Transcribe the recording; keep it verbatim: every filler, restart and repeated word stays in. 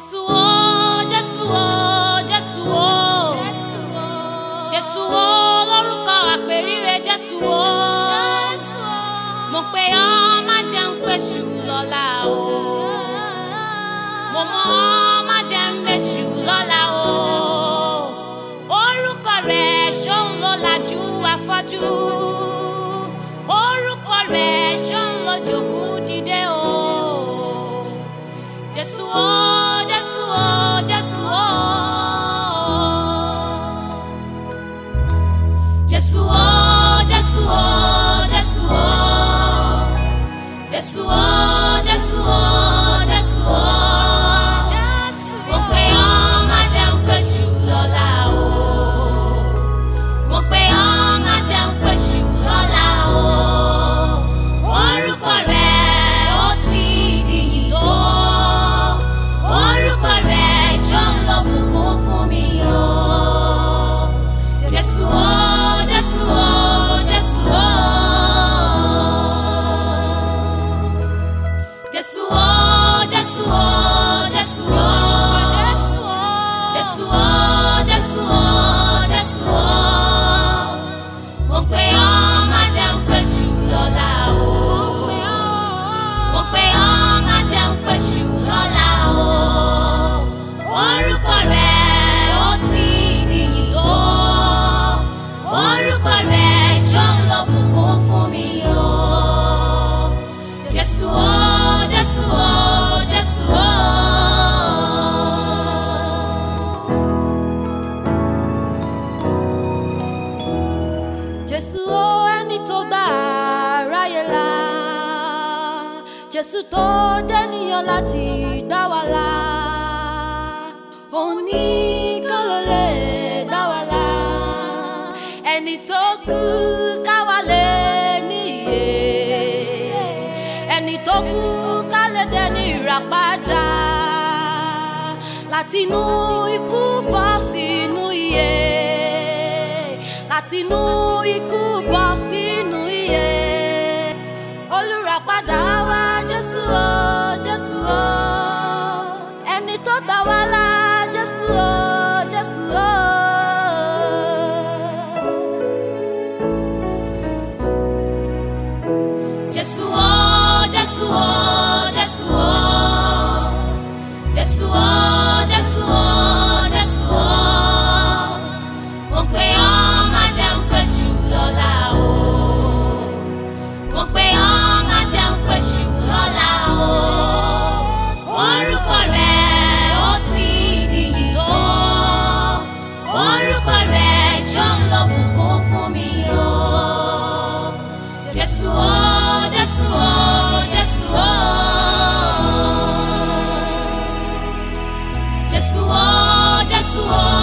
Jésù o, Jésù o, Jésù o, Jésù o, lórúkọ àpèrire Jésù o, mo pè ọ́ má jẹ́ n pèṣù lọ́la o, mo mọ̀ ọ́ má jẹ́ n pèṣù lọ́la o, orúkọ rẹ̀ ṣóun ló lajú afọ́jú, orúkọ rẹ̀ ṣóun ló jókòó dìde o, Jésù o, Jésù o, Jésù o, Jésù o, Jésù o, Jésù o, Jésù o, Jésù o, Jésù o, mo pè ọ́ má jẹ́ n pèṣù lọ́la o, mo pè ọ́ má jẹ́ n pèṣù lọ́la o, orúkọ rẹ̀ ó ti níyì tó, orúkọ rẹ̀ ṣóun ló bùkún fún mi o, Jésù o, Jésù o, Jésù o, Jésù o, Jésù o, Jésù o, Jésù o, Jésù o, Jésù o, mo pè ọ́ má jẹ́ n pèṣù lọ́la o, mo pè ọ́ má jẹ́ n pèṣù lọ́la o, orúkọ rẹ̀ ó ti níyì tó, orúkọ rẹ̀ ṣóun ló bùkún fún mi o, Jésù o, Jésù o, Jésù o. Jésù o, ẹni tó gbà aráyé là, Jésù tó dẹ́niyàn láti dá wa là, òun nìkan ló lè dá wa là, ẹni tó kú káwa lè níyè, ẹni tó kú ká lè dẹni ìràpadà, látinú ikú bọ́ sínú ìyè, látinú ikú bọ́ sínú ìyè, olùràpadà wa Jésù o, Jésù o, ẹni tó gbà wá là Jésù o, Jésù o. Jésù o, Jésù o, Jésù o, Jésù o, Jésù o, Jésù o, mo pè ọ́ má jẹ́ n pèṣù lọ́la o, mo pè ọ́ má jẹ́ n pèṣù lọ́la o, orúkọ rẹ̀ ó ti níyì tó, orúkọ rẹ̀ ṣóun ló bùkún fún mi o, Jésù o, Jésù o, Jésù o, Jésù o, Jésù o.